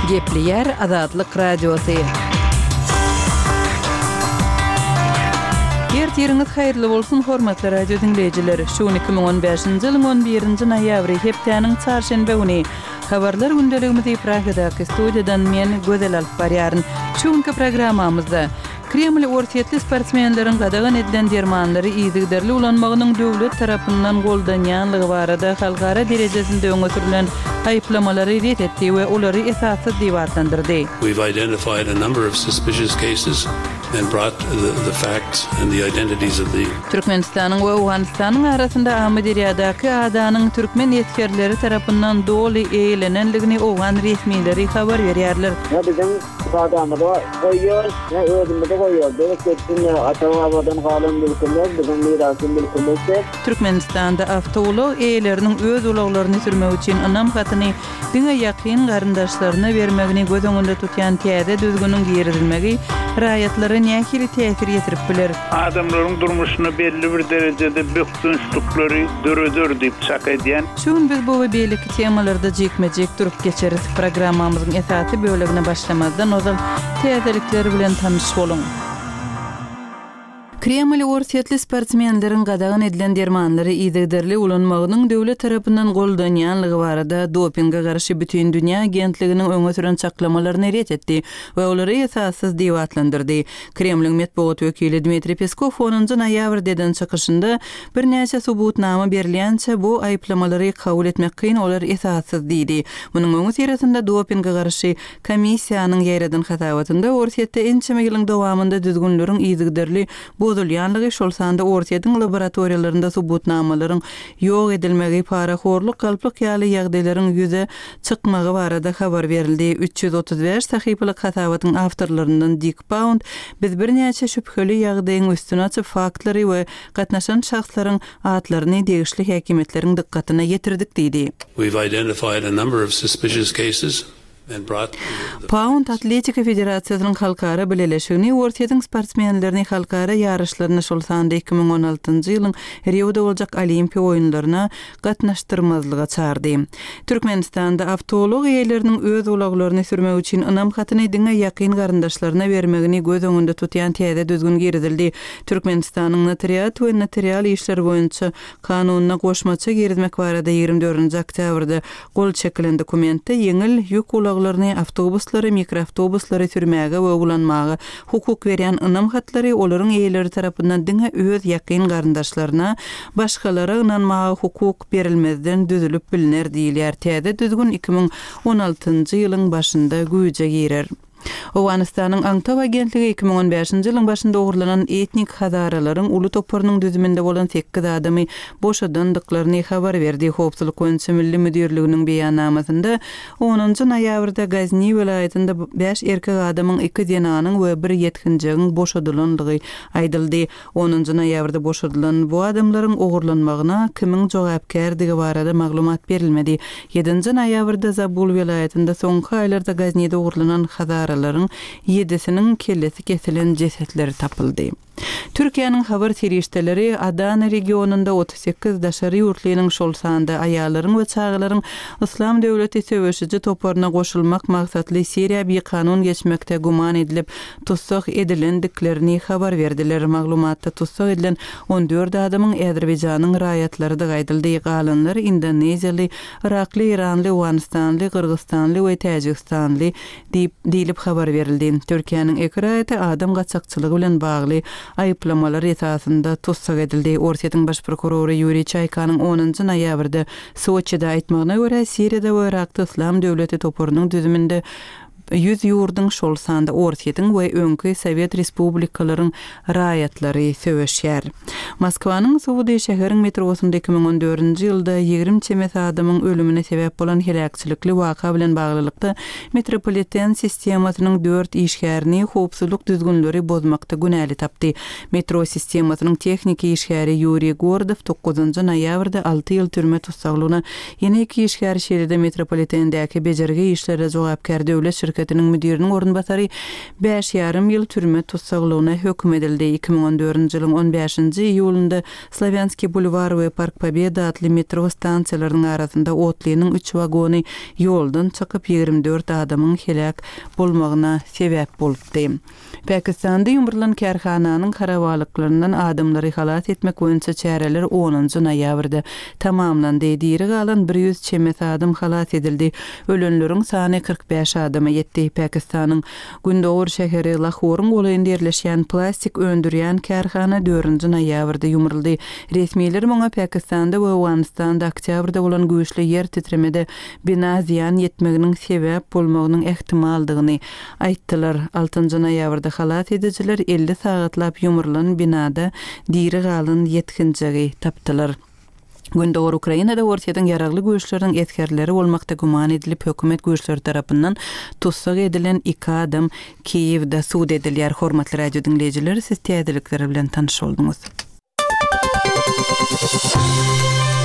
Gepli yer Azadlyk Radiosu. Yertiriňiz haýyrly bolsun hormatly radio dinleýijileri. Şu 2015-nji ýylyň 11-nji noýabry hepdeniň çarşembe güni habarlar gündeligimizi Pragadaky studiýadan men Gözel alyp barýaryn. Şuňky programmamyzda Kreml ortiýetli sportsmenleriň gadagan edilen dermanlary ýygyderli ulanmagynyň döwlet tarapyndan goldanýanlygy barada halkara derejesinde öňe sürülen aýplamalary ret etdi we olary esassyz diýip adlandyrdy. We've identified a number of suspicious cases and brought the facts and the identities of the Türkmenistanyň we Awganystanyň arasynda Amederiýadaky adanyň türkmen ýetkerleri tarapyndan doly eýlenenligini Awgan resmileri habar berýärler. Bizim adamda goýýar, özümizde goýýar. Bereketini atawadan galan bilýär, bizim mirasy bilýär. Türkmenistanda awtolog eýleriniň öz ulaglaryny sürmek üçin anam gatyny diňe ýakyn garyndaşlaryna bermegini göz öňünde tutýan täze düzgünüň giridilmegi raýatlary nähili täsir ýetirip biler. Adamlaryň durmuşyny belli bir derejede bökdünçlükleri döredir diýip çak edýän. Şuň biz bu we beýleki temalarda jekmejek durup geçeriz. Programmamyzyň esasy bölegine başlamazdan ozal täzelikleri bilen tanış bolun. Kreml ortiýetli sportsmenleriň gadagan edilen dermanlary ýygyderli ulanmagynyň döwlet tarapyndan goldanýanlygy barada dopinga garşy bütün dünýä agentliginiň öňe süren çaklamalaryny ret etdi we olary esassyz diýip adlandyrdy. Kremliň medeniýet wekili Dmitri Peskov 10-njy noýabrdan çykyşynda bir näçe subutnama berilýänçe bu aýplamalary kabul etmek kyn olar esassyz diýdi. Munyň öňe sürýärinde dopinga garşy komissiýanyň ýaýradan hatawatynda ortiýetde ençeme ýylyň dowamında düzgünleriň ýygyderli bozulýanlygy şol sanda ortiýetiň laboratoriýalarynda subutnamalaryň ýok edilmegi paraxorluk galplyk ýaly ýagdaýlaryň ýüze çykmagy barada habar berildi. 335 sahypalyk hatawatyň awtorlaryndan Dick Pound biz bir näçe şüpheli ýagdaýyň üstüne açyp faktlary we gatnaşan şahslaryň atlaryny degişli häkimetleriň dikkatyna ýetirdik diýdi. We've identified a number of suspicious cases and brought Pound Atletika Federasiýasynyň halkara bileleşigini ortiýetiň sportsmenlerini halkara ýarışlaryna şol sanda 2016-njy ýylyň Rio'da boljak Olimpiýa oýunlaryna gatnaşdyrmazlyga çağırdy. Türkmenistanda awtolog eýleriniň öz ulaglaryny sürmek üçin anam hatyny diňe ýakyn garyndaşlaryna bermegini göz öňünde tutýan täze düzgün giridildi. Türkmenistanyň notariat we notarial işler boýunça kanunyna goşmaça girizmek barada 24-nji oktýabrda gol çekilen dokumentde ýeňil ýük ulaglaryny awtobuslary, mikroawtobuslary sürmäge we ulanmagy hukuk berýän anam hatlary olaryň eýleri tarapyndan diňe öz ýakyn garyndaşlaryna başgalara ynanmagy hukuk berilmezden düzülüp bilinär diýilýär. Täze düzgün 2016-njy ýylyň başynda güýje girer. Awganystanyň Aňtaw agentligi 2015-nji ýylyň başynda ogurlanan etnik hazaralaryň uly toparynyň düzüminde bolan 8 adamy boşadandyklaryny habar berdi. Howpsuzlyk boýunça milli müdürliginiň beýannamasynda 10-njy noýabrda Gazny welaýatynda 5 erkek adamyň 2 denanyň we 1 ýetkinjigiň boşadylanlygy aýdyldy. 10-njy noýabrda boşadylan bu adamlaryň ogurlanmagyna kimiň jogapkärligi barada maglumat berilmedi. 7-nji noýabrda Zabul welaýatynda soňky aýlarda Gaznyda ogurlanan hazaralaryň 7-siniň kellesi kesilen cesetleri tapyldy. Türkiýanyň habar terişdeleri Adana regionunda 38 daşary ýurtlynyň şol sanda aýallaryň we çagalaryň Islam döwleti söwüşiji toparyna goşulmak maksatly Siriýa bir kanun geçmekde guman edilip tutsak edilendiklerini habar berdiler. Maglumatda tutsak edilen 14 adamyň Azerbaýjanyň raýatlary da gaýdyldy. Galanlar Indoneziýaly, Irakly, Iranly, Awganistanly, Kyrgyzstanly we Täjikistanly diýilip habar berildi. Türkiýanyň iki raýaty adam gaçakçylygy bilen bagly aýplamalar esasında tutsak edildi. Ortiýetiň baş prokurory Yuriy Çaykanyň 10-njy noýabrda Soçyda aýtmagyna görä Siriýada we Irakda Islam döwleti toparynyň düzüminde 100 ýurdun şol sanda ortiýetiň we öňkü Sowet respublikalaryň raýatlary söwüşýär. Moskwanyň Suwdy şäheriň metrosunda 2014-nji ýylda 20 çemet adamyň ölümine sebäp bolan helakçylykly waka bilen baglylykda metropoliten sistemasynyň 4 işgärini howpsuzlyk düzgünleri bozmakda günäli tapdy. Metro sistemasynyň tehnik işgäri Yuriy Gordow 9-njy noýabrda 6 ýyl türme tutsaglygyna ýene 2 işgäri şeýlede metropolitendäki bejerge işlere jogapkär döwlet şirketiniň müdiriniň orunbasary 5,5 ýyl türme tutsaglygyna hökm edildi. 2014-nji ýylyň 15-nji iýulynda Slavyanski bulvar we Park Pobeda adly metro stansiýalarynyň arasynda otlynyň 3 wagony ýoldan çykyp 24 adamyň helak bolmagyna sebäp bolupdy. Pakistanda ýumurlan kärhananyň karawalyklарyndan adamlary halat etmek boýunça çäreler 10-njy noýabrda tamamlandy. Diri galan 100 çemet adam halat edildi. Ölenleriň sany 45 adama ýetdi. Pakistanyň Gundogur şäheri Lahorun golayynda ýerleşýän plastik öndürýän kärhana 4-nji noýabrda ýumruldy. Resmiler muňa Pakistanda we Awganistanda oktýabrda bolan güýçli ýer titremede bina ziýan ýetmeginiň sebäp bolmagynyň ehtimaldygyny aýtdylar. 6-njy noýabrda halat edijiler 50 sagatlap ýumrulan binada diri galan ýetkinjigi tapdylar. Gündogur Ukrainada ortadan yararlı güýçleriň etkerleri bolmakda guman edilip hökümet güýçleri tarapyndan tutsak edilen 2 adam Kiýewde suud edilýär. Hormatly radio dinleýijiler, siz täzelikleri bilen tanyş boldunuz.